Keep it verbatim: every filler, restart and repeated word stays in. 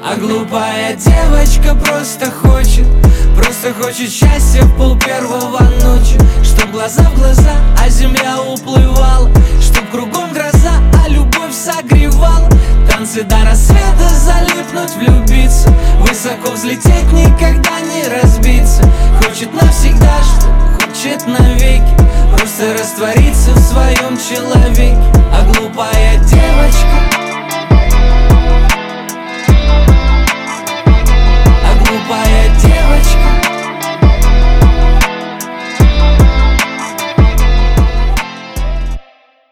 А глупая девочка просто хочет, просто хочет счастья в пол первого ночи. Чтоб глаза в глаза, а земля уплывала, чтоб кругом гроза, а любовь согревала. Танцы до рассвета, залипнуть, влюбиться, высоко взлететь, никогда не разбиться. Хочет навсегда, что хочет навеки, просто раствориться в своем человеке. А глупая девочка